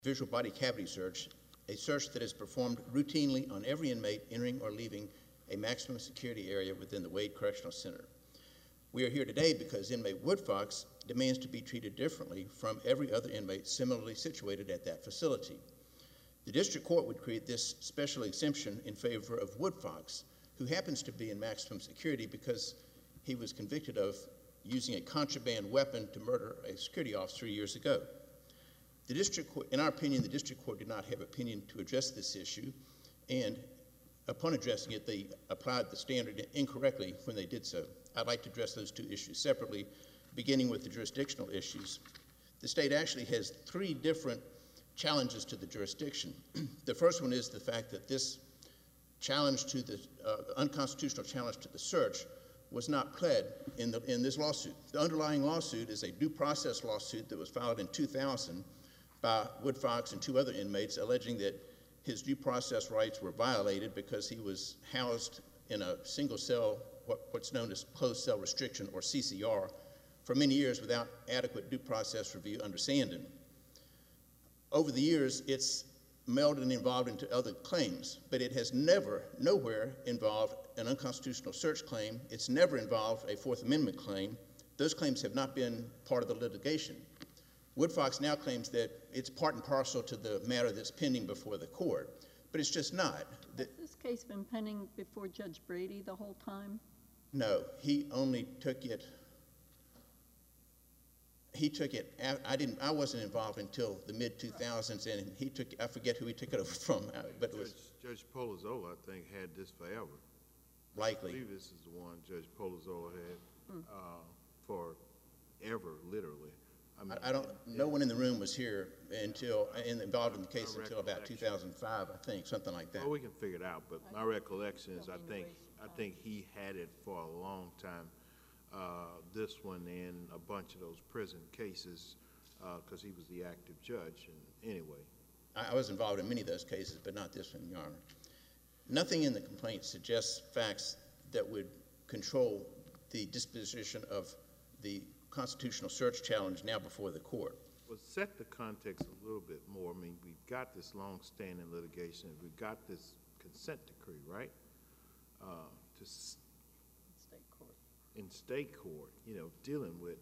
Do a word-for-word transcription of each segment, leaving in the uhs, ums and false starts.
visual body cavity search, a search that is performed routinely on every inmate entering or leaving a maximum security area within the Wade Correctional Center. We are here today because inmate Woodfox demands to be treated differently from every other inmate similarly situated at that facility. The district court would create this special exemption in favor of Woodfox, who happens to be in maximum security because he was convicted of using a contraband weapon to murder a security officer years ago. The district court, in our opinion, the district court did not have opinion to address this issue, and upon addressing it, they applied the standard incorrectly when they did so. I'd like to address those two issues separately, beginning with the jurisdictional issues. The state actually has three different challenges to the jurisdiction. The first one is the fact that this challenge to the uh, unconstitutional challenge to the search was not pled in, the, in this lawsuit. The underlying lawsuit is a due process lawsuit that was filed in two thousand by Woodfox and two other inmates, alleging that his due process rights were violated because he was housed in a single cell, what, what's known as closed cell restriction, or C C R, for many years without adequate due process review under Sandin. Over the years, it's melded and evolved into other claims, but it has never, nowhere involved an unconstitutional search claim. It's never involved a Fourth Amendment claim. Those claims have not been part of the litigation. Woodfox now claims that it's part and parcel to the matter that's pending before the court, but it's just not. Has this case been pending before Judge Brady the whole time? No, he only took it, he took it, I didn't, I wasn't involved until the mid two thousands, and he took, I forget who he took it over from, but it was... Judge, Judge Polizzola, I think, had this forever. Likely. I believe this is the one Judge Polizzola had mm. uh, forever, literally. I, mean, I, I don't, no one in the room was here until, in, involved in the case until about two thousand five, I think, something like that. Well, we can figure it out, but my recollection is I think, I think he had it for a long time. Uh, this one and a bunch of those prison cases, because uh, he was the active judge. And anyway, I, I was involved in many of those cases, but not this one, Your Honor. Nothing in the complaint suggests facts that would control the disposition of the constitutional search challenge now before the court. Well, set the context a little bit more. I mean, we've got this long-standing litigation. We've got this consent decree, right? Uh, to state court. In state court, you know, dealing with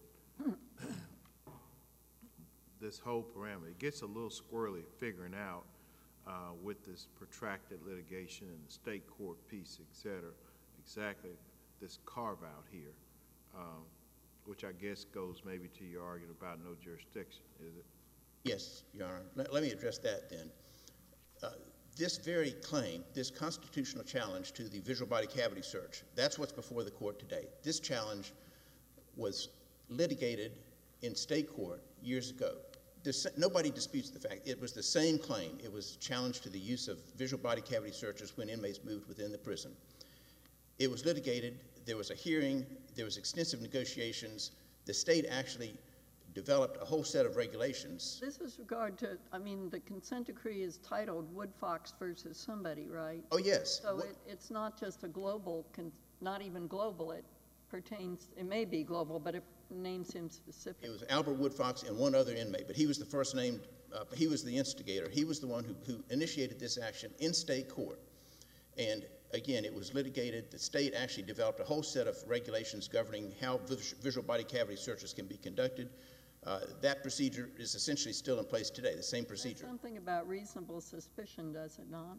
this whole parameter. It gets a little squirrely figuring out uh, with this protracted litigation and the state court piece, et cetera, exactly this carve-out here. Um, which I guess goes maybe to your argument about no jurisdiction, is it? Yes, Your Honor. Let, let me address that then. Uh, this very claim, this constitutional challenge to the visual body cavity search, that's what's before the court today. This challenge was litigated in state court years ago. This, nobody disputes the fact it was the same claim. It was a challenge to the use of visual body cavity searches when inmates moved within the prison. It was litigated. There was a hearing, there was extensive negotiations. The state actually developed a whole set of regulations. This is regard to, I mean, the consent decree is titled Woodfox versus somebody, right? Oh, yes. So it, it's not just a global, not even global, it pertains, it may be global, but it names him specifically. It was Albert Woodfox and one other inmate, but he was the first named, uh, he was the instigator. He was the one who, who initiated this action in state court. And again, it was litigated. The state actually developed a whole set of regulations governing how visual body cavity searches can be conducted. Uh, that procedure is essentially still in place today, the same procedure. There's something about reasonable suspicion, does it not?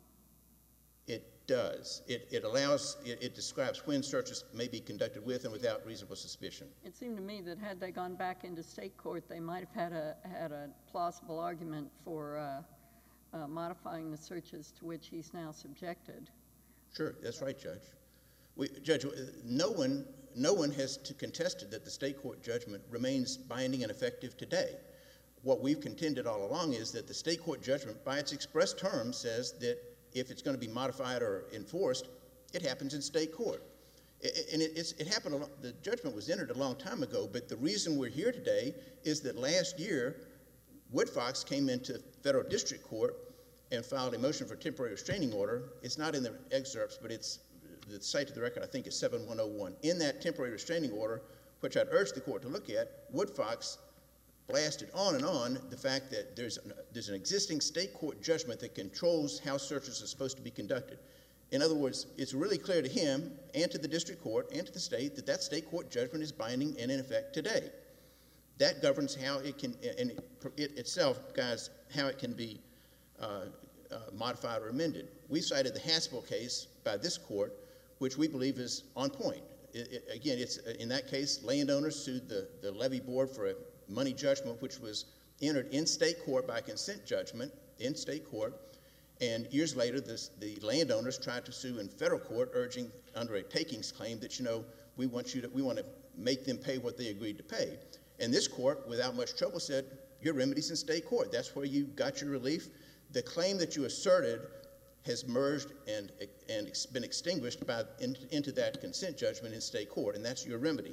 It does. It, it allows, it, it describes when searches may be conducted with and without reasonable suspicion. It seemed to me that had they gone back into state court, they might have had a, had a plausible argument for uh, uh, modifying the searches to which he's now subjected. Sure, that's right, Judge. We, Judge, no one, no one has to contested that the state court judgment remains binding and effective today. What we've contended all along is that the state court judgment, by its express terms, says that if it's going to be modified or enforced, it happens in state court. And it, it's, it happened, a long, the judgment was entered a long time ago, but the reason we're here today is that last year, Woodfox came into federal district court and filed a motion for temporary restraining order. It's not in the excerpts, but it's the site of the record, I think, is seven one oh one. In that temporary restraining order, which I'd urge the court to look at, Woodfox blasted on and on the fact that there's an, there's an existing state court judgment that controls how searches are supposed to be conducted. In other words, it's really clear to him and to the district court and to the state that that state court judgment is binding and in effect today. That governs how it can, and it itself, guys, how it can be uh, uh, modified or amended. We cited the Haspel case by this court, which we believe is on point. It, it, again, it's in that case, landowners sued the, the levy board for a money judgment, which was entered in state court by consent judgment in state court. And years later, this, the landowners tried to sue in federal court, urging under a takings claim that, you know, we want you to, we want to make them pay what they agreed to pay. And this court, without much trouble, said, your remedy's in state court. That's where you got your relief. The claim that you asserted has merged and, and been extinguished by, in, into that consent judgment in state court, and that's your remedy.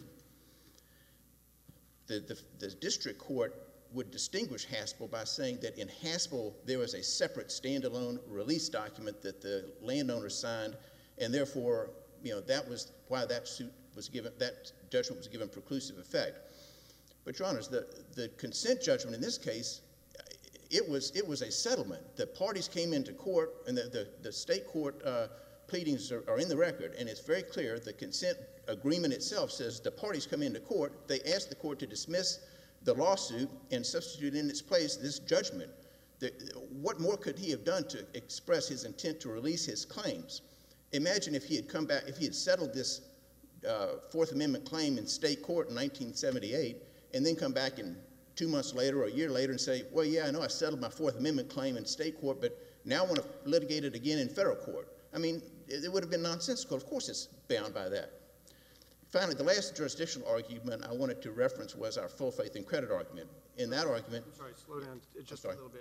The, the, the district court would distinguish Haspel by saying that in Haspel there was a separate standalone release document that the landowner signed, and therefore, you know, that was why that suit was given, that judgment was given preclusive effect. But, Your Honors, the, the consent judgment in this case, it was, it was a settlement. The parties came into court, and the, the, the state court uh, pleadings are, are in the record, and it's very clear the consent agreement itself says the parties come into court, they ask the court to dismiss the lawsuit and substitute in its place this judgment. The, what more could he have done to express his intent to release his claims? Imagine if he had come back, if he had settled this uh, Fourth Amendment claim in state court in nineteen seventy-eight, and then come back in two months later or a year later and say, well, yeah, I know I settled my Fourth Amendment claim in state court, but now I want to litigate it again in federal court. I mean, it, it would have been nonsensical. Of course it's bound by that. Finally, the last jurisdictional argument I wanted to reference was our full faith and credit argument. In that argument... I'm sorry, slow down just a little bit.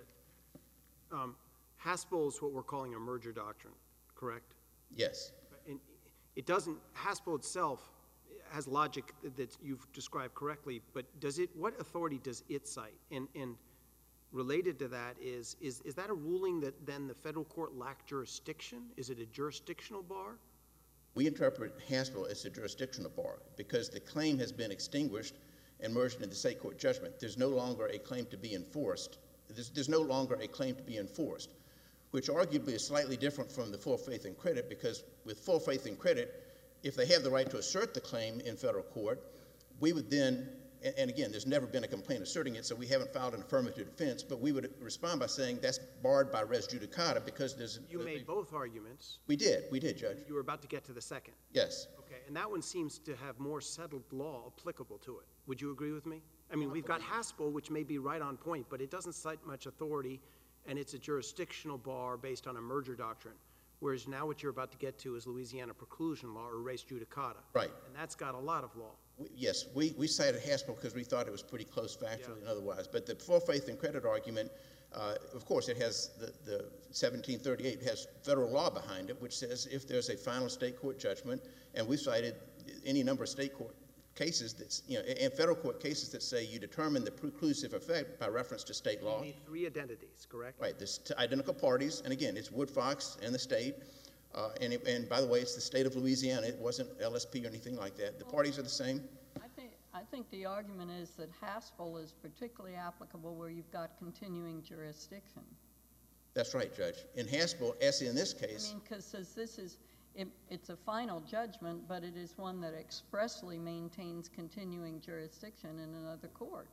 Um, Haspel is what we're calling a merger doctrine, correct? Yes. And it doesn't, Haspel itself has logic that you've described correctly, but does it, what authority does it cite? And, and related to that is, is, is that a ruling that then the federal court lacked jurisdiction? Is it a jurisdictional bar? We interpret Haspel as a jurisdictional bar because the claim has been extinguished and merged into the state court judgment. There's no longer a claim to be enforced. There's, there's no longer a claim to be enforced, which arguably is slightly different from the full faith and credit, because with full faith and credit, if they have the right to assert the claim in federal court, we would then, and, and again, there's never been a complaint asserting it, so we haven't filed an affirmative defense, but we would respond by saying that's barred by res judicata because there's... You made a, both arguments. We did. We did, Judge. You were about to get to the second. Yes. Okay, and that one seems to have more settled law applicable to it. Would you agree with me? I mean, we've got Haspel, which may be right on point, but it doesn't cite much authority, and it's a jurisdictional bar based on a merger doctrine. Whereas now what you're about to get to is Louisiana preclusion law or res judicata. Right. And that's got a lot of law. We, yes, we, we cited Haspel because we thought it was pretty close factually Yeah. and otherwise. But the full faith and credit argument, uh, of course, it has the, the seventeen thirty-eight has federal law behind it, which says if there's a final state court judgment, and we cited any number of state court cases that's, you know, and federal court cases that say you determine the preclusive effect by reference to state law. You need three identities, correct? Right, there's identical parties, and again, it's Woodfox and the state, uh, and, it, and by the way, it's the state of Louisiana. It wasn't L S P or anything like that. The parties are the same. I think, I think the argument is that Haspel is particularly applicable where you've got continuing jurisdiction. That's right, Judge. In Haspel, as in this case... I mean, because this is, it, it's a final judgment, but it is one that expressly maintains continuing jurisdiction in another court.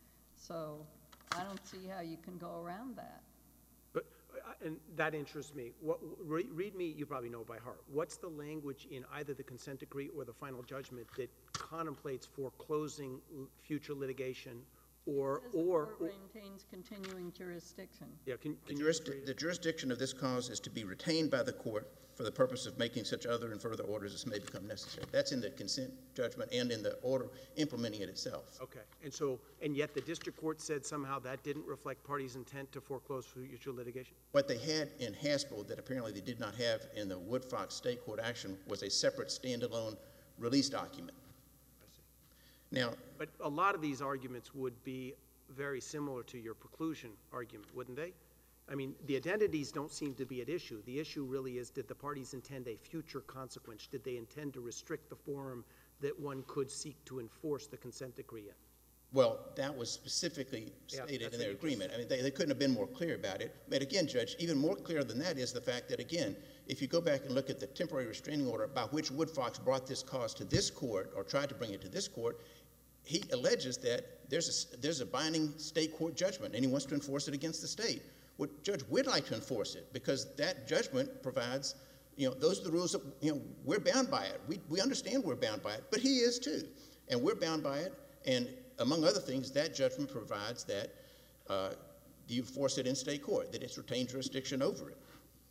So I don't see how you can go around that. But, uh, and that interests me. What, re, read me, you probably know by heart. What's the language in either the consent decree or the final judgment that contemplates foreclosing future litigation or, It says or, the court maintains continuing jurisdiction. yeah, can, The, can you juris read it? the jurisdiction of this cause is to be retained by the court for the purpose of making such other and further orders as may become necessary. That's in the consent judgment and in the order implementing it itself. Okay, and so, and yet the district court said somehow that didn't reflect parties' intent to foreclose future litigation? What they had in Haspel that apparently they did not have in the Woodfox state court action was a separate standalone release document. I see. Now, But a lot of these arguments would be very similar to your preclusion argument, wouldn't they? I mean, the identities don't seem to be at issue. The issue really is, did the parties intend a future consequence? Did they intend to restrict the forum that one could seek to enforce the consent decree in? Well, that was specifically Yeah, stated that's in what their you just agreement. I mean, they, they couldn't have been more clear about it. But again, Judge, even more clear than that is the fact that, again, if you go back and look at the temporary restraining order by which Woodfox brought this cause to this court or tried to bring it to this court, he alleges that there's a, there's a binding state court judgment and he wants to enforce it against the state. Well, Judge, we'd like to enforce it because that judgment provides, you know, those are the rules that, you know, we're bound by it. We, we understand we're bound by it, but he is too. And we're bound by it. And among other things, that judgment provides that uh, you enforce it in state court, that it's retained jurisdiction over it.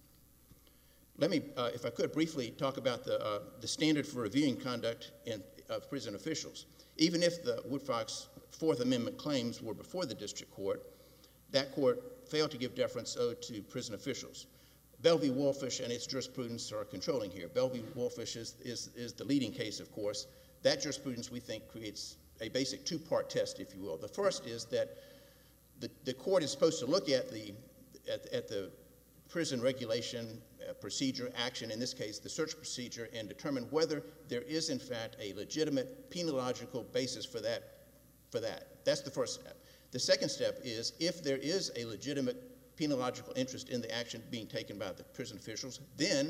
Let me, uh, if I could, briefly talk about the, uh, the standard for reviewing conduct in, of prison officials. Even if the Woodfox Fourth Amendment claims were before the district court, that court failed to give deference owed to prison officials. Bell v. Wolfish and its jurisprudence are controlling here. Bell v. Wolfish is, is, is the leading case, of course. That jurisprudence, we think, creates a basic two-part test, if you will. The first is that the, the court is supposed to look at the, at, at the prison regulation uh, procedure action, in this case the search procedure, and determine whether there is in fact a legitimate penological basis for that. For that. That's the first step. The second step is if there is a legitimate penological interest in the action being taken by the prison officials, then,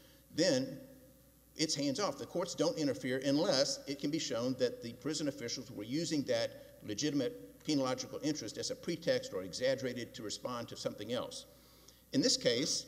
then it's hands off. The courts don't interfere unless it can be shown that the prison officials were using that legitimate penological interest as a pretext or exaggerated to respond to something else. In this case,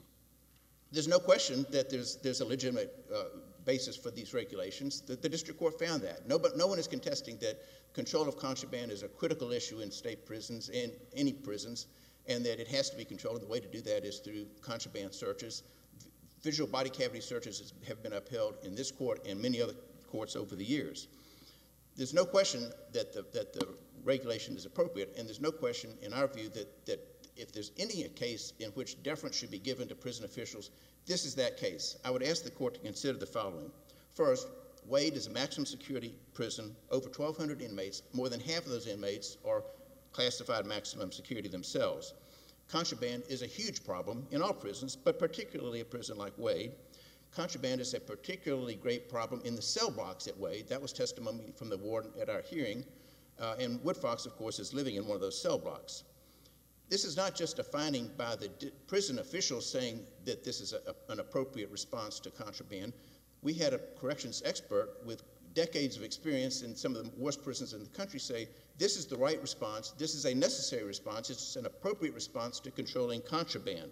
there's no question that there's, there's a legitimate uh, basis for these regulations. The, the district court found that. No, but no one is contesting that control of contraband is a critical issue in state prisons and any prisons, and that it has to be controlled. The way to do that is through contraband searches. Visual body cavity searches have been upheld in this court and many other courts over the years. There's no question that the, that the regulation is appropriate, and there's no question in our view that, that if there's any case in which deference should be given to prison officials, this is that case. I would ask the court to consider the following. First, Wade is a maximum security prison, over twelve hundred inmates. More than half of those inmates are classified maximum security themselves. Contraband is a huge problem in all prisons, but particularly a prison like Wade. Contraband is a particularly great problem in the cell blocks at Wade. That was testimony from the warden at our hearing. Uh, and Woodfox, of course, is living in one of those cell blocks. This is not just a finding by the prison officials saying that this is a, a, an appropriate response to contraband. We had a corrections expert with decades of experience in some of the worst prisons in the country say, this is the right response, this is a necessary response, it's an appropriate response to controlling contraband.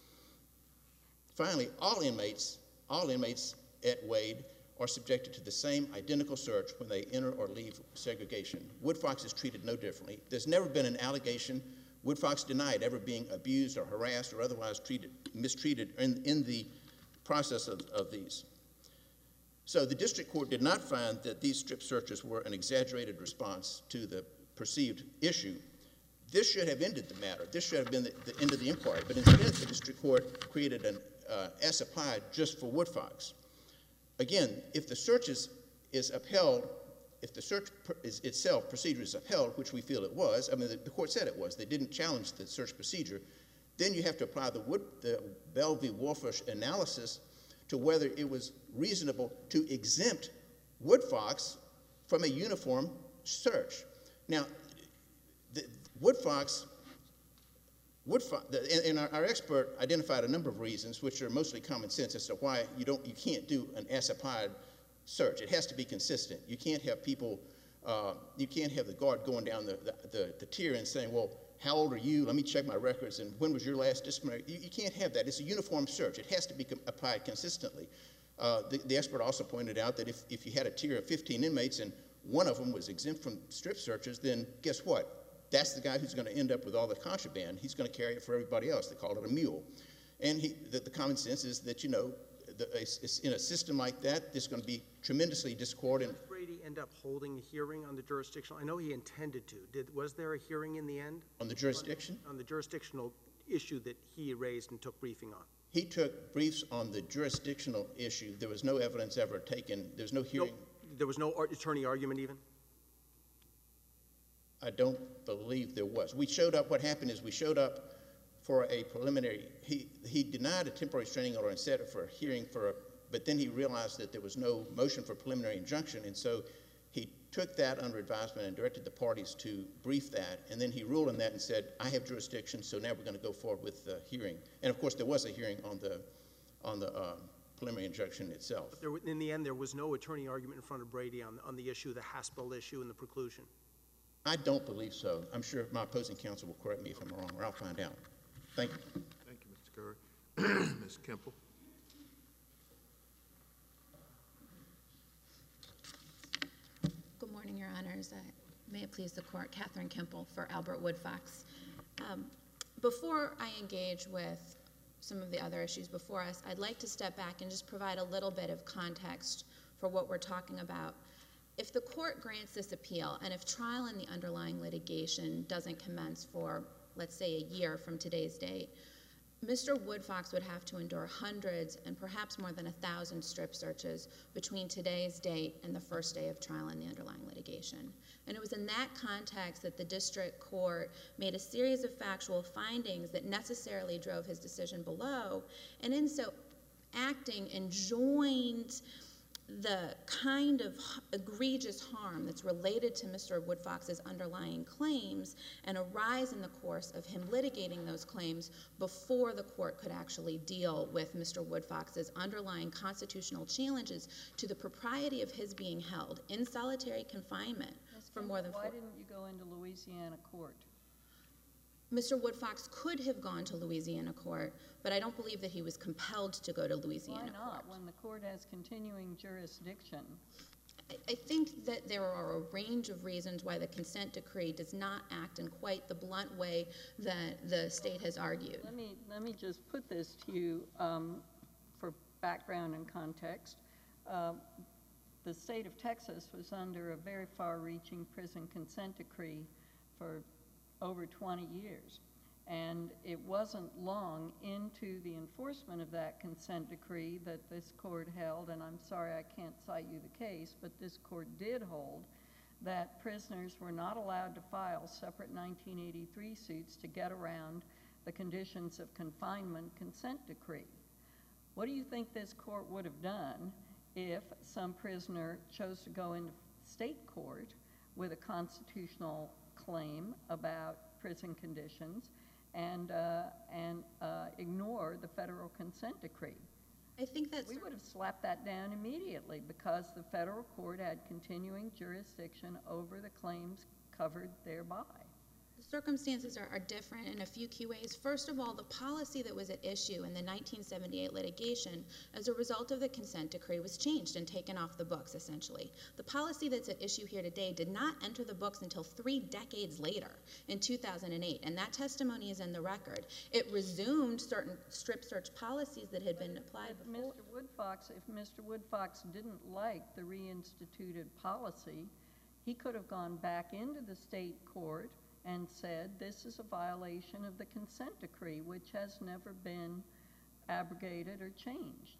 Finally, all inmates, all inmates at Wade are subjected to the same identical search when they enter or leave segregation. Woodfox is treated no differently. There's never been an allegation. Woodfox denied ever being abused or harassed or otherwise treated, mistreated in, in the process of, of these. So the district court did not find that these strip searches were an exaggerated response to the perceived issue. This should have ended the matter. This should have been the, the end of the inquiry. But instead, the district court created an uh, as applied just for Woodfox. Again, if the search is, is upheld, if the search is itself procedure is upheld, which we feel it was, I mean, the, the court said it was, they didn't challenge the search procedure, then you have to apply the, Wood, the Bell v. Wolfish analysis to whether it was reasonable to exempt Woodfox from a uniform search. Now, the, Woodfox, Woodfox the, and our, our expert identified a number of reasons, which are mostly common sense as to why you don't, you can't do an as-applied search. It has to be consistent. You can't have people, uh, you can't have the guard going down the, the, the, the tier and saying, well, how old are you? Let me check my records, and when was your last disciplinary? You, you can't have that. It's a uniform search. It has to be applied consistently. Uh, the, the expert also pointed out that if, if you had a tier of fifteen inmates and one of them was exempt from strip searches, then guess what? That's the guy who's going to end up with all the contraband. He's going to carry it for everybody else. They call it a mule. And he, the, the common sense is that, you know, the, it's, in a system like that, there's going to be tremendously discordant. Did Brady end up holding a hearing on the jurisdictional? I know he intended to. Did, was there a hearing in the end? On the jurisdiction? On, on the jurisdictional issue that he raised and took briefing on. He took briefs on the jurisdictional issue. There was no evidence ever taken. There was no hearing. No, there was no attorney argument even? I don't believe there was. We showed up, what happened is we showed up for a preliminary, he, he denied a temporary restraining order and set it for a hearing for a, but then he realized that there was no motion for preliminary injunction, and so he took that under advisement and directed the parties to brief that, and then he ruled on that and said, I have jurisdiction, so now we're going to go forward with the hearing. And of course, there was a hearing on the, on the uh, preliminary injunction itself. But there, in the end, there was no attorney argument in front of Brady on, on the issue, the Haspel issue and the preclusion. I don't believe so. I'm sure my opposing counsel will correct me if I'm wrong, or I'll find out. Thank you. Thank you, Mister Curry. Miz Kemple. Good morning, Your Honors. Uh, may it please the Court, Catherine Kemple for Albert Woodfox. Um, before I engage with some of the other issues before us, I'd like to step back and just provide a little bit of context for what we're talking about. If the Court grants this appeal, and if trial in the underlying litigation doesn't commence for, let's say, a year from today's date, Mister Woodfox would have to endure hundreds and perhaps more than a thousand strip searches between today's date and the first day of trial in the underlying litigation. And it was in that context that the district court made a series of factual findings that necessarily drove his decision below, and in so acting enjoined the kind of egregious harm that's related to Mister Woodfox's underlying claims and arise in the course of him litigating those claims before the court could actually deal with Mister Woodfox's underlying constitutional challenges to the propriety of his being held in solitary confinement for more than four. Why didn't you go into Louisiana court? Mister Woodfox could have gone to Louisiana court, but I don't believe that he was compelled to go to Louisiana Why not? court. When the court has continuing jurisdiction. I, I think that there are a range of reasons why the consent decree does not act in quite the blunt way that the state has argued. Let me, let me just put this to you um, for background and context. Uh, the state of Texas was under a very far-reaching prison consent decree for over twenty years. And it wasn't long into the enforcement of that consent decree that this court held, and I'm sorry I can't cite you the case, but this court did hold that prisoners were not allowed to file separate nineteen eighty-three suits to get around the conditions of confinement consent decree. What do you think this court would have done if some prisoner chose to go into state court with a constitutional claim about prison conditions and uh, and uh, ignore the federal consent decree? I think that's We would have slapped that down immediately because the federal court had continuing jurisdiction over the claims covered thereby. The circumstances are, are different in a few key ways. First of all, the policy that was at issue in the nineteen seventy-eight litigation as a result of the consent decree was changed and taken off the books, essentially. The policy that's at issue here today did not enter the books until three decades later, in two thousand eight, and that testimony is in the record. It resumed certain strip search policies that had been applied If before. Mister Woodfox, if Mister Woodfox didn't like the reinstituted policy, he could have gone back into the state court and said this is a violation of the consent decree, which has never been abrogated or changed.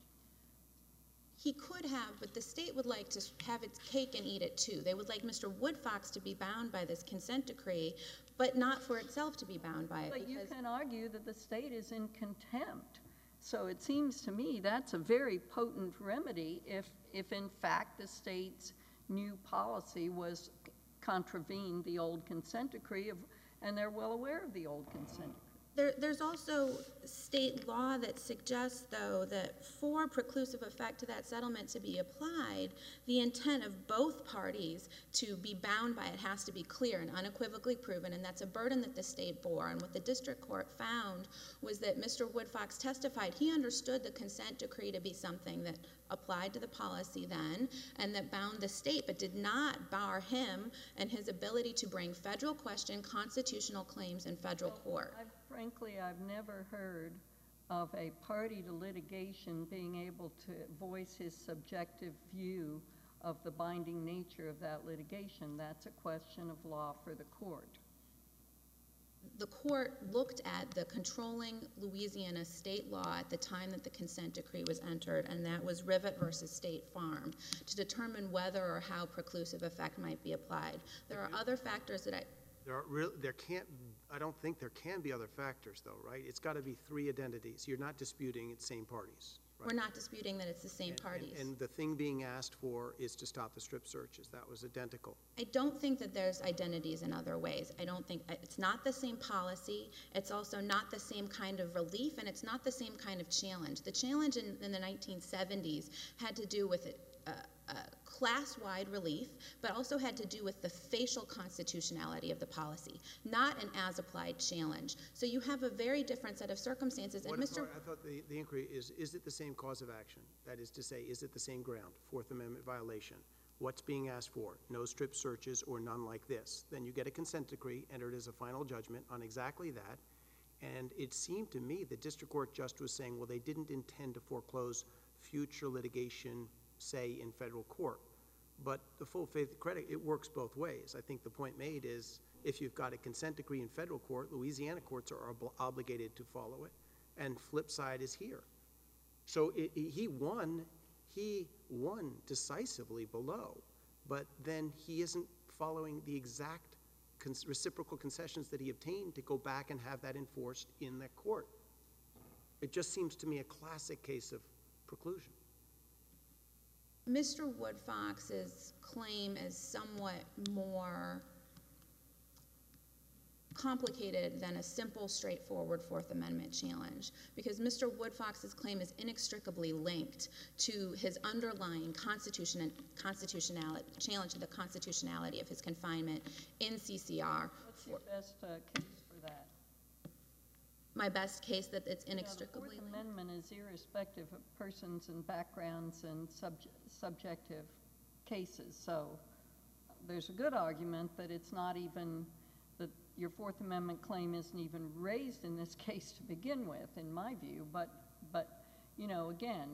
He could have, but the state would like to have its cake and eat it too. They would like Mister Woodfox to be bound by this consent decree, but not for itself to be bound by it. But you because can argue that the state is in contempt. So it seems to me that's a very potent remedy if, if in fact the state's new policy was contravened the old consent decree, of, and they're well aware of the old consent decree. There, there's also state law that suggests, though, that for preclusive effect to that settlement to be applied, the intent of both parties to be bound by it has to be clear and unequivocally proven, and that's a burden that the state bore. And what the district court found was that Mister Woodfox testified he understood the consent decree to be something that applied to the policy then and that bound the state, but did not bar him and his ability to bring federal question constitutional claims in federal court. I've, frankly, I've never heard of a party to litigation being able to voice his subjective view of the binding nature of that litigation. That's a question of law for the court. The court looked at the controlling Louisiana state law at the time that the consent decree was entered, and that was Rivet versus State Farm, to determine whether or how preclusive effect might be applied. There are other factors that I... There, are real, there can't I don't think there can be other factors, though, right? It's got to be three identities. You're not disputing it's same parties, right? We're not disputing that it's the same And- and- parties. And the thing being asked for is to stop the strip searches. That was identical. I don't think that there's identities in other ways. I don't think, it's not the same policy, it's also not the same kind of relief, and it's not the same kind of challenge. The challenge in, in the nineteen seventies had to do with a, a, a class-wide relief, but also had to do with the facial constitutionality of the policy, not an as-applied challenge. So you have a very different set of circumstances, and What- Mister I thought the, the inquiry is, is it the same cause of action? That is to say, is it the same ground, Fourth Amendment violation? What's being asked for? No strip searches or none like this. Then you get a consent decree, entered as a final judgment on exactly that. And it seemed to me the district court just was saying, well, they didn't intend to foreclose future litigation, say, in federal court. But the full faith credit, it works both ways. I think the point made is if you've got a consent decree in federal court, Louisiana courts are ob- obligated to follow it. And flip side is here. So it, it- he won, he won decisively below, but then he isn't following the exact cons- reciprocal concessions that he obtained to go back and have that enforced in that court. It just seems to me a classic case of preclusion. Mister Woodfox's claim is somewhat more complicated than a simple, straightforward Fourth Amendment challenge, because Mister Woodfox's claim is inextricably linked to his underlying constitution and constitutionality, challenge to the constitutionality of his confinement in C C R. What's your best uh, case for that? My best case that it's You know, inextricably the Fourth linked. Amendment is irrespective of persons and backgrounds and subj subjective cases. So there's a good argument that it's not even, that your Fourth Amendment claim isn't even raised in this case to begin with, in my view. But, but you know, again,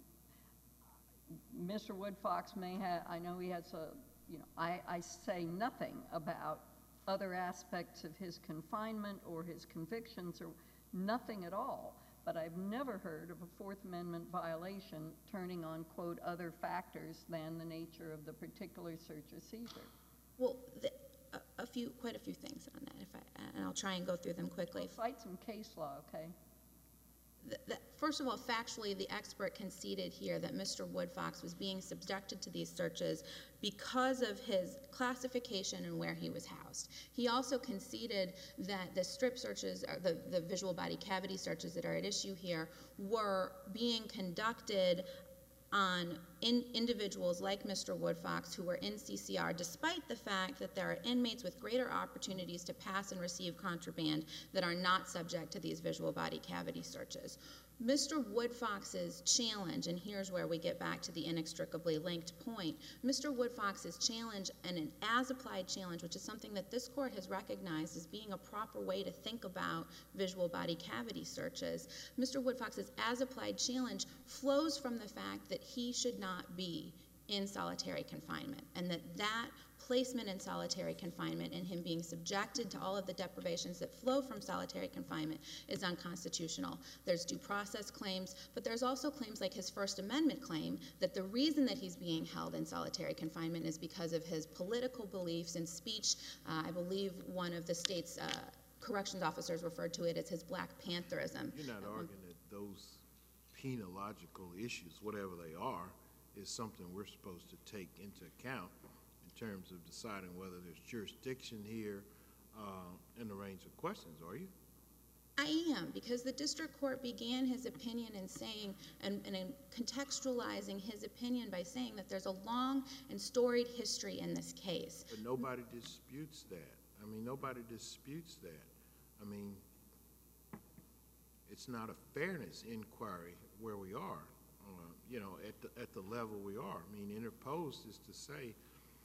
Mister Woodfox may have, I know he has a, you know, I, I say nothing about other aspects of his confinement or his convictions or nothing at all, but I've never heard of a Fourth Amendment violation turning on, quote, other factors than the nature of the particular search or seizure. Well, the, a, a few, quite a few things on that, if I, and I'll try and go through them quickly. Well, cite some case law, okay? The, the, first of all, factually, the expert conceded here that Mister Woodfox was being subjected to these searches because of his classification and where he was housed. He also conceded that the strip searches, or the, the visual body cavity searches that are at issue here, were being conducted on in individuals like Mister Woodfox who were in C C R, despite the fact that there are inmates with greater opportunities to pass and receive contraband that are not subject to these visual body cavity searches. Mister Woodfox's challenge, and here's where we get back to the inextricably linked point, Mister Woodfox's challenge, and an as-applied challenge, which is something that this court has recognized as being a proper way to think about visual body cavity searches, Mister Woodfox's as-applied challenge flows from the fact that he should not be in solitary confinement, and that that placement in solitary confinement and him being subjected to all of the deprivations that flow from solitary confinement is unconstitutional. There's due process claims, but there's also claims like his First Amendment claim that the reason that he's being held in solitary confinement is because of his political beliefs and speech. Uh, I believe one of the state's uh, corrections officers referred to it as his Black Pantherism. You're not arguing that those penological issues, whatever they are, is something we're supposed to take into account in terms of deciding whether there's jurisdiction here uh, in the range of questions, are you? I am, because the district court began his opinion in saying, and, and in contextualizing his opinion by saying that there's a long and storied history in this case. But nobody disputes that. I mean, nobody disputes that. I mean, it's not a fairness inquiry where we are, uh, you know, at the, at the level we are. I mean, interposed is to say,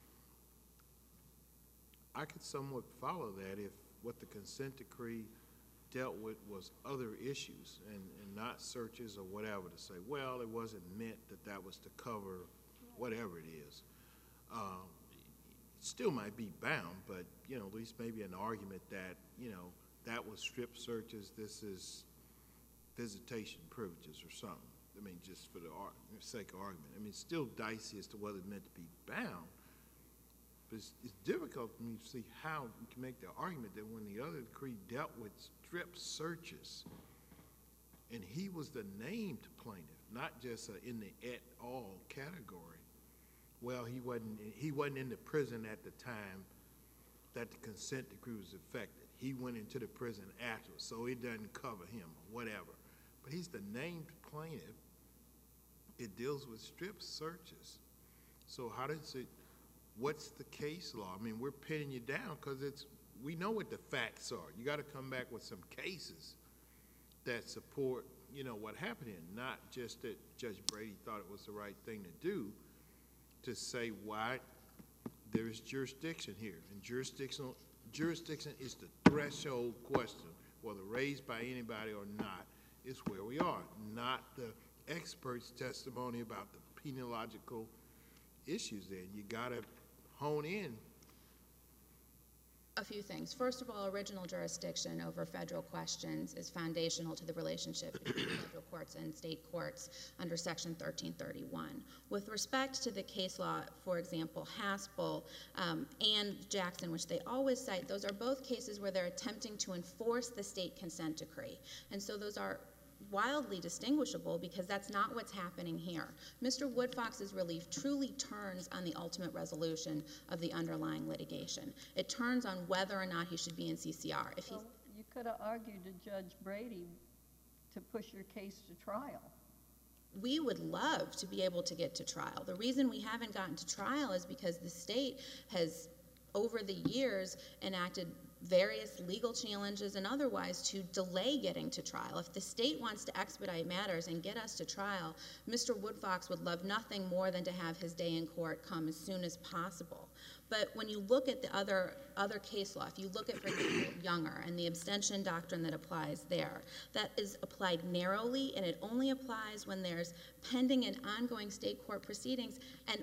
I could somewhat follow that if what the consent decree dealt with was other issues and, and not searches or whatever, to say, well, it wasn't meant that that was to cover whatever it is. Um, it still might be bound, but, you know, at least maybe an argument that, you know, that was strip searches, this is visitation privileges or something. I mean, just for the sake of argument. I mean, it's still dicey as to whether it meant to be bound, But it's, it's difficult for me to see how we can make the argument that when the other decree dealt with strip searches, and he was the named plaintiff, not just uh, in the et al. Category. Well, he wasn't. He wasn't in the prison at the time that the consent decree was effected. He went into the prison afterwards, so it doesn't cover him or whatever. But he's the named plaintiff. It deals with strip searches. So how does it? What's the case law? I mean, we're pinning you down because it's. We know what the facts are. You got to come back with some cases that support, you know, what happened here, not just that Judge Brady thought it was the right thing to do, to say why there is jurisdiction here. And jurisdictional jurisdiction is the threshold question, whether raised by anybody or not, is where we are, not the expert's testimony about the penological issues there. You got to hone in. A few things. First of all, original jurisdiction over federal questions is foundational to the relationship between federal courts and state courts under Section thirteen thirty-one. With respect to the case law, for example, Haspel um, and Jackson, which they always cite, those are both cases where they're attempting to enforce the state consent decree. And so those are wildly distinguishable because that's not what's happening here. Mister Woodfox's relief truly turns on the ultimate resolution of the underlying litigation. It turns on whether or not he should be in C C R. If well, you could have argued to Judge Brady to push your case to trial. We would love to be able to get to trial. The reason we haven't gotten to trial is because the state has, over the years, enacted various legal challenges and otherwise to delay getting to trial. If the state wants to expedite matters and get us to trial, Mister Woodfox would love nothing more than to have his day in court come as soon as possible. But when you look at the other other case law, if you look at, for example, Younger and the abstention doctrine that applies there, that is applied narrowly, and it only applies when there's pending and ongoing state court proceedings. And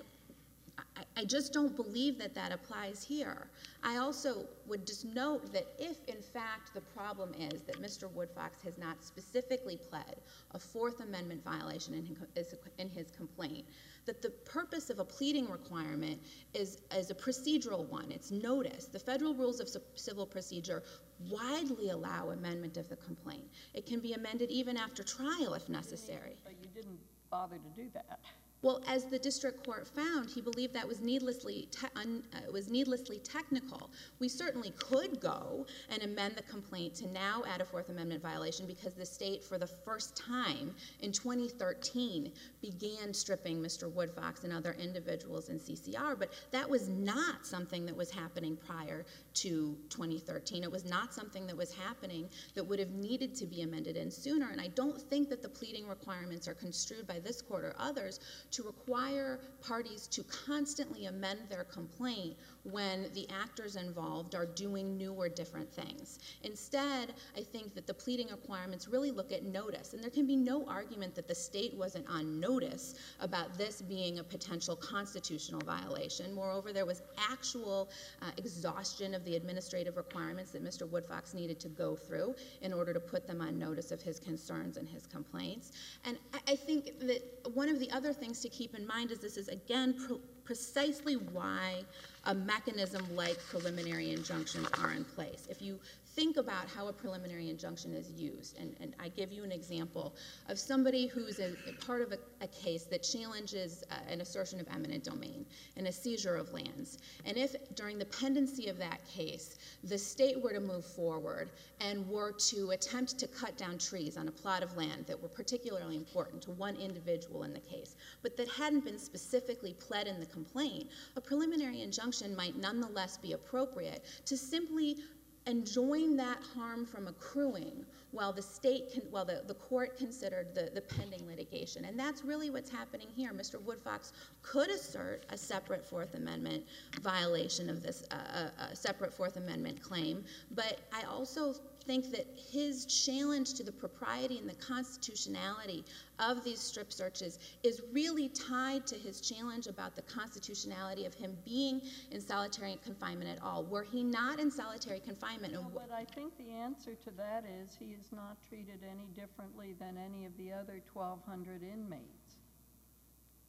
I just don't believe that that applies here. I also would just note that if, in fact, the problem is that Mister Woodfox has not specifically pled a Fourth Amendment violation in his, in his complaint, that the purpose of a pleading requirement is, is a procedural one. It's notice. The federal rules of civil procedure widely allow amendment of the complaint. It can be amended even after trial if necessary. But you didn't bother to do that. Well, as the district court found, he believed that was needlessly te un, uh, was needlessly technical. We certainly could go and amend the complaint to now add a Fourth Amendment violation because the state, for the first time in twenty thirteen, began stripping Mister Woodfox and other individuals in C C R. But that was not something that was happening prior to twenty thirteen. It was not something that was happening that would have needed to be amended in sooner. And I don't think that the pleading requirements are construed by this court or others to require parties to constantly amend their complaint when the actors involved are doing new or different things. Instead, I think that the pleading requirements really look at notice, and there can be no argument that the state wasn't on notice about this being a potential constitutional violation. Moreover, there was actual uh, exhaustion of the administrative requirements that Mister Woodfox needed to go through in order to put them on notice of his concerns and his complaints. And I, I think that one of the other things to keep in mind is this is, again, pre precisely why a mechanism like preliminary injunctions are in place. If you think about how a preliminary injunction is used, and, and I give you an example of somebody who's a, a part of a, a case that challenges uh, an assertion of eminent domain and a seizure of lands. And if during the pendency of that case, the state were to move forward and were to attempt to cut down trees on a plot of land that were particularly important to one individual in the case, but that hadn't been specifically pled in the complaint, a preliminary injunction might nonetheless be appropriate to simply enjoin that harm from accruing while the state, can, while the, the court considered the, the pending litigation. And that's really what's happening here. Mister Woodfox could assert a separate Fourth Amendment violation of this, uh, a, a separate Fourth Amendment claim, but I also think that his challenge to the propriety and the constitutionality of these strip searches is really tied to his challenge about the constitutionality of him being in solitary confinement at all. Were he not in solitary confinement? No, but I think the answer to that is he is not treated any differently than any of the other twelve hundred inmates.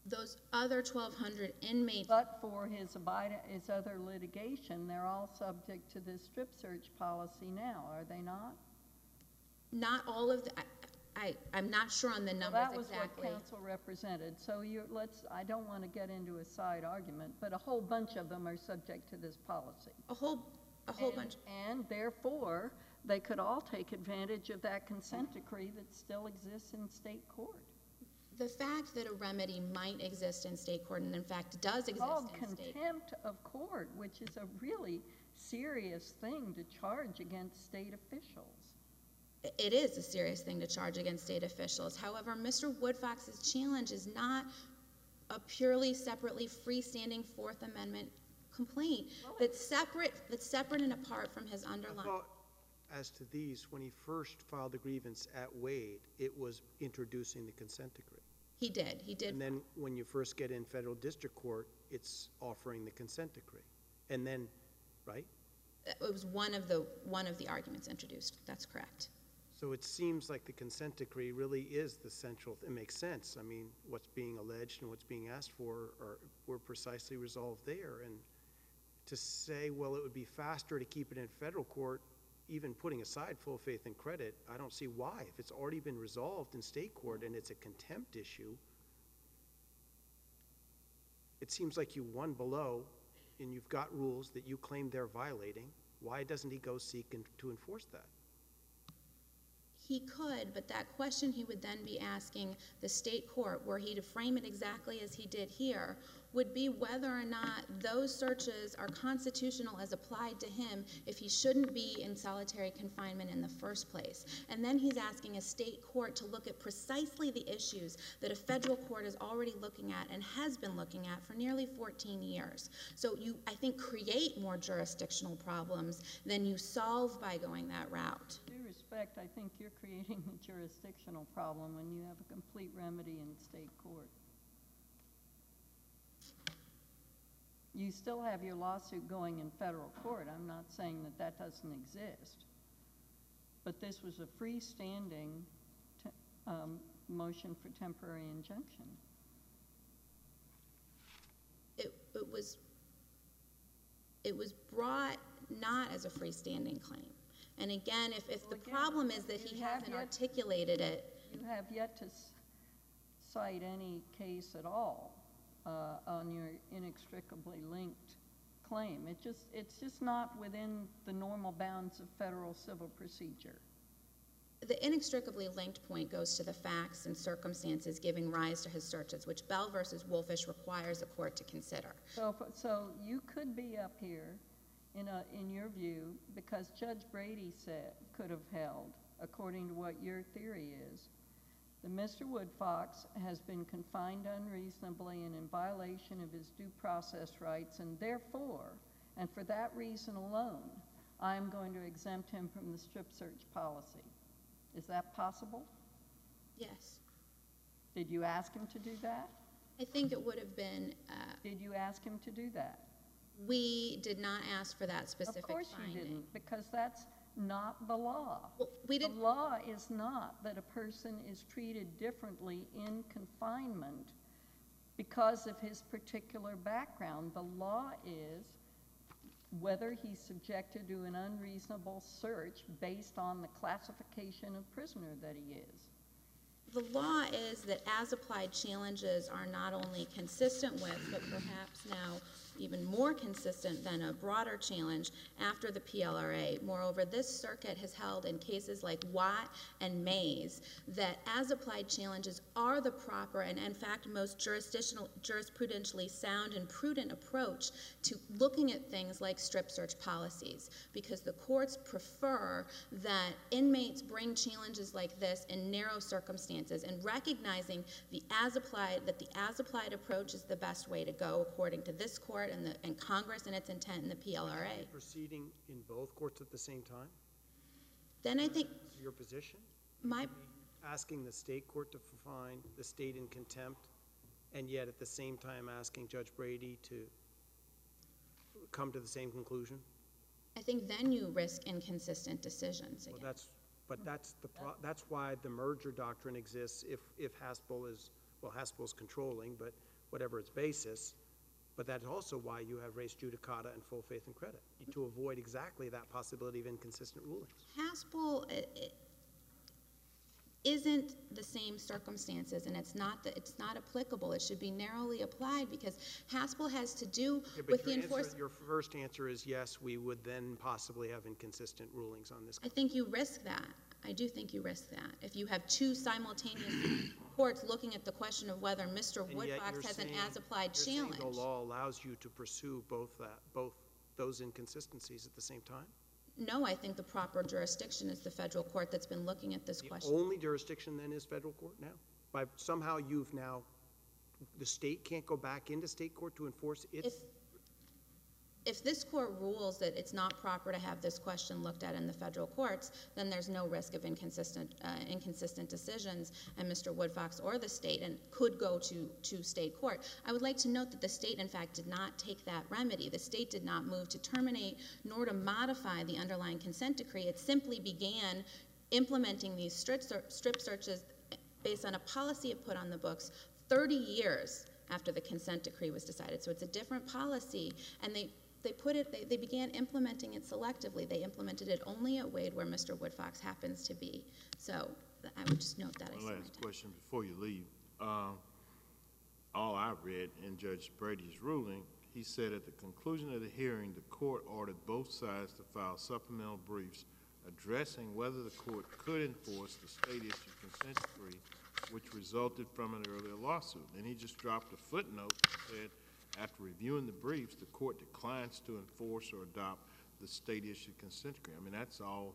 Those other twelve hundred inmates, But for his abide, his other litigation, they're all subject to this strip search policy now, are they not? not all of the, I, I, I'm not sure on the Well, numbers that was exactly. what counsel represented, so you, let's, I don't want to get into a side argument, but a whole bunch of them are subject to this policy. A whole, a whole And- bunch. And therefore, they could all take advantage of that consent decree that still exists in state court. The fact that a remedy might exist in state court, and in fact does exist Called in state. contempt of court, which is a really serious thing to charge against state officials. It is a serious thing to charge against state officials. However, Mister Woodfox's challenge is not a purely separately freestanding Fourth Amendment complaint that's separate, that's separate and apart from his I underlying. thought, as to these, when he first filed the grievance at Wade, it was introducing the consent decree. He did, he did. And then when you first get in federal district court, it's offering the consent decree. And then, right? It was one of the, one of the arguments introduced. That's correct. So it seems like the consent decree really is the central, it makes sense. I mean, what's being alleged and what's being asked for are, were precisely resolved there. And to say, well, it would be faster to keep it in federal court, even putting aside full faith and credit, I don't see why. If it's already been resolved in state court and it's a contempt issue, it seems like you won below and you've got rules that you claim they're violating. Why doesn't he go seek and, to enforce that? He could, but that question he would then be asking the state court, were he to frame it exactly as he did here, would be whether or not those searches are constitutional as applied to him if he shouldn't be in solitary confinement in the first place. And then he's asking a state court to look at precisely the issues that a federal court is already looking at and has been looking at for nearly fourteen years. So you, I think, create more jurisdictional problems than you solve by going that route. With due respect, I think you're creating a jurisdictional problem when you have a complete remedy in state court. You still have your lawsuit going in federal court. I'm not saying that that doesn't exist. But this was a freestanding te- um, motion for temporary injunction. It, it was, it was brought not as a freestanding claim. And again, if, if Well, the again, problem is that he you have hasn't yet- articulated it, You have yet to s- cite any case at all uh, on your inextricably linked claim. It just, it's just not within the normal bounds of federal civil procedure. the inextricably linked point goes to the facts and circumstances giving rise to his searches, which Bell versus Wolfish requires a court to consider. So, if- so you could be up here in a, in your view, because Judge Brady said, could have held, according to what your theory is, that Mister Woodfox has been confined unreasonably and in violation of his due process rights, and therefore, and for that reason alone, I am going to exempt him from the strip search policy. Is that possible? Yes. Did you ask him to do that? I think it would have been, uh, Did you ask him to do that? we did not ask for that specific Of course finding. you didn't, because that's not the law. Well, we The didn't, law is not that a person is treated differently in confinement because of his particular background. The law is whether he's subjected to an unreasonable search based on the classification of prisoner that he is. the law is that as-applied challenges are not only consistent with, but perhaps now even more consistent than a broader challenge after the P L R A. Moreover, this circuit has held in cases like Watt and Mays that as-applied challenges are the proper and, in fact, most jurisdictional, jurisprudentially sound and prudent approach to looking at things like strip search policies, because the courts prefer that inmates bring challenges like this in narrow circumstances, and recognizing the as-applied, that the as-applied approach is the best way to go according to this court and, the, and Congress and its intent in the P L R A. Proceeding in both courts at the same time? Then I think Is your position? my, Asking the state court to find the state in contempt, and yet at the same time asking Judge Brady to come to the same conclusion? I think then you risk inconsistent decisions Well, again. that's, but that's the, pro- that's why the merger doctrine exists if, if Haspel is, well, Haspel's controlling, but whatever its basis, but that's also why you have res judicata and full faith and credit, to avoid exactly that possibility of inconsistent rulings. Haspel i- i- isn't the same circumstances, and it's not the, it's not applicable. It should be narrowly applied because Haspel has to do Yeah, but with the your answer, enforcement. your first answer is yes, we would then possibly have inconsistent rulings on this. I think you risk that. I do think you risk that. If you have two simultaneous courts looking at the question of whether Mister And yet Woodfox you're has an saying- as-applied you're saying challenge. the law allows you to pursue both that, both those inconsistencies at the same time? No, I think the proper jurisdiction is the federal court that's been looking at this The question. only jurisdiction then is federal court now? By, somehow you've now, the state can't go back into state court to enforce its? If, if this court rules that it's not proper to have this question looked at in the federal courts, then there's no risk of inconsistent, uh, inconsistent decisions, and Mister Woodfox or the state and could go to, to state court. I would like to note that the state, in fact, did not take that remedy. The state did not move to terminate nor to modify the underlying consent decree. It simply began implementing these strip, ser- strip searches based on a policy it put on the books thirty years after the consent decree was decided. So it's a different policy, and they They put it, they, they began implementing it selectively. They implemented it only at Wade where Mister Woodfox happens to be. So I would just note that. I see One my last time. question before you leave. Um, all I read in Judge Brady's ruling, he said at the conclusion of the hearing, the court ordered both sides to file supplemental briefs addressing whether the court could enforce the state-issued consent decree, which resulted from an earlier lawsuit. And he just dropped a footnote and said, after reviewing the briefs, the court declines to enforce or adopt the state-issued consent decree. I mean, that's all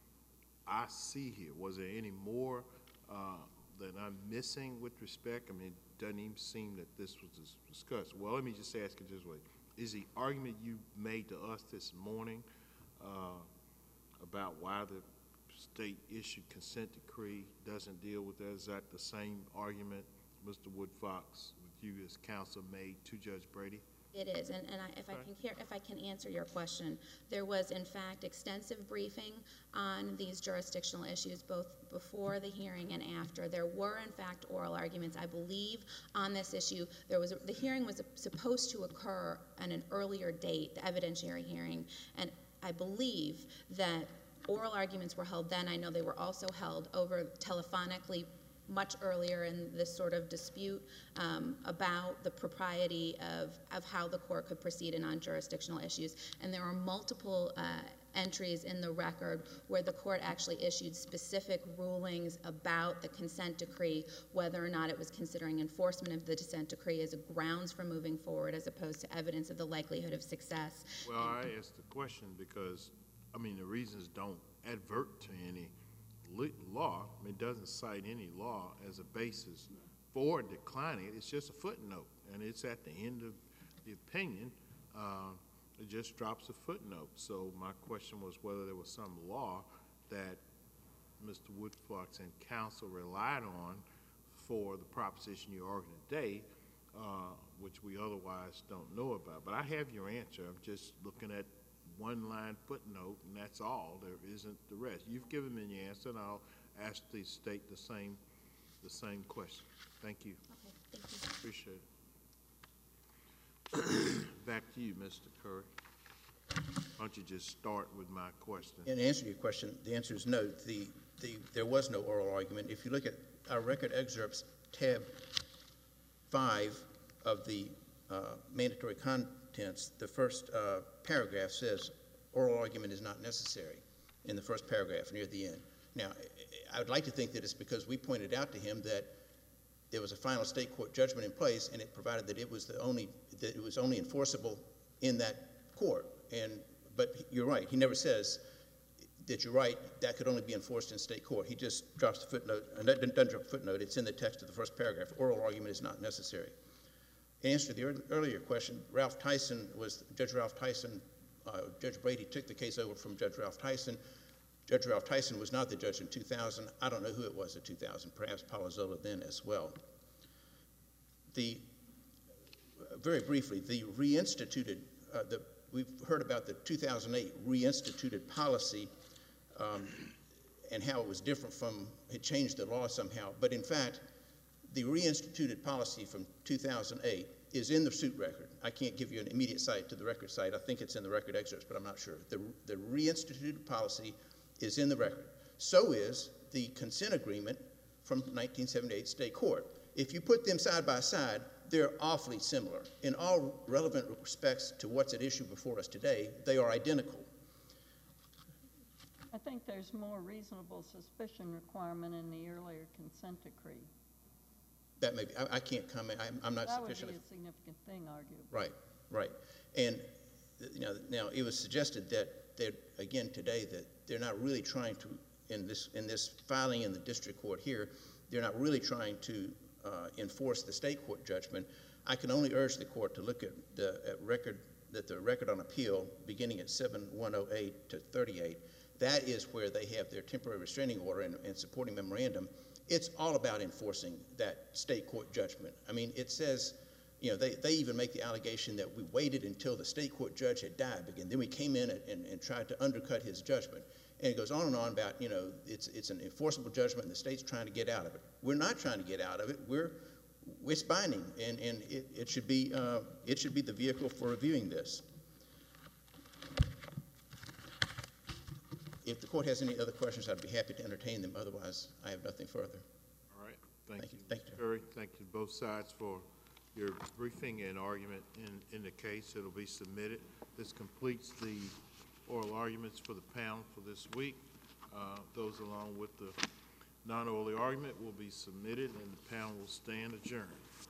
I see here. Was there any more uh, that I'm missing with respect? I mean, it doesn't even seem that this was dis- discussed. Well, let me just ask it this way. Is the argument you made to us this morning uh, about why the state-issued consent decree doesn't deal with that, is that the same argument Mister Woodfox, with you as counsel, made to Judge Brady? It is, and, and I, if I can care, if I can answer your question, there was in fact extensive briefing on these jurisdictional issues both before the hearing and after. There were in fact oral arguments, I believe, on this issue. There was a, the hearing was supposed to occur on an earlier date, the evidentiary hearing, and I believe that oral arguments were held then. I know they were also held over telephonically much earlier in this sort of dispute um, about the propriety of, of how the court could proceed in non-jurisdictional issues. And there are multiple uh, entries in the record where the court actually issued specific rulings about the consent decree, whether or not it was considering enforcement of the consent decree as a grounds for moving forward as opposed to evidence of the likelihood of success. Well, I asked the question because, I mean, the reasons don't advert to any law. I mean, it doesn't cite any law as a basis for declining it. It's just a footnote, and it's at the end of the opinion. Uh, it just drops a footnote. So my question was whether there was some law that Mister Woodfox and counsel relied on for the proposition you're arguing today, uh, which we otherwise don't know about. But I have your answer. I'm just looking at one line footnote, and that's all. There isn't the rest. You've given me the answer, and I'll ask the state the same, the same question. Thank you. Okay, thank you. Appreciate it. Back to you, Mister Curry. Why don't you just start with my question? In answer to your question, the answer is no. The, the, there was no oral argument. If you look at our record excerpts, tab five of the uh, mandatory contents, the first uh, paragraph says oral argument is not necessary in the first paragraph near the end. Now, I would like to think that it's because we pointed out to him that there was a final state court judgment in place, and it provided that it was the only that it was only enforceable in that court. And but you're right. He never says that you're right. That could only be enforced in state court. He just drops the footnote, and doesn't drop a footnote. It's in the text of the first paragraph. Oral argument is not necessary. In answer to the earlier question, Ralph Tyson was Judge Ralph Tyson. Uh, Judge Brady took the case over from Judge Ralph Tyson. Judge Ralph Tyson was not the judge in two thousand. I don't know who it was in two thousand, perhaps Palazzolo then as well. The, uh, very briefly, the reinstituted, uh, the, we've heard about the two thousand eight reinstituted policy um, and how it was different from, it changed the law somehow. But in fact, the reinstituted policy from two thousand eight is in the suit record. I can't give you an immediate cite to the record site. I think it's in the record excerpts, but I'm not sure. The, the reinstituted policy is in the record. So is the consent agreement from nineteen seventy-eight state court. If you put them side by side, they're awfully similar. In all relevant respects to what's at issue before us today, they are identical. I think there's more reasonable suspicion requirement in the earlier consent decree. That may be, I, I can't comment, I'm, I'm not That would be sufficient. a significant thing, arguably. Right, right. And, you know, now it was suggested that they're, again today, that they're not really trying to, in this, in this filing in the district court here, they're not really trying to uh, enforce the state court judgment. I can only urge the court to look at the at record, that the record on appeal beginning at seven one oh eight to thirty-eight, that is where they have their temporary restraining order and, and supporting memorandum. It's all about enforcing that state court judgment. I mean, it says, you know, they, they even make the allegation that we waited until the state court judge had died again. Then we came in and, and, and tried to undercut his judgment. And it goes on and on about, you know, it's, it's an enforceable judgment and the state's trying to get out of it. We're not trying to get out of it. We're, it's binding, and, and it, it, should be, uh, it should be the vehicle for reviewing this. If the court has any other questions, I'd be happy to entertain them. Otherwise, I have nothing further. All right, thank, Thank you. you. Thank you. Mister Curry, thank you both sides for your briefing and argument in, in the case. It'll be submitted. This completes the oral arguments for the panel for this week. Uh, those along with the non-oral argument will be submitted and the panel will stand adjourned.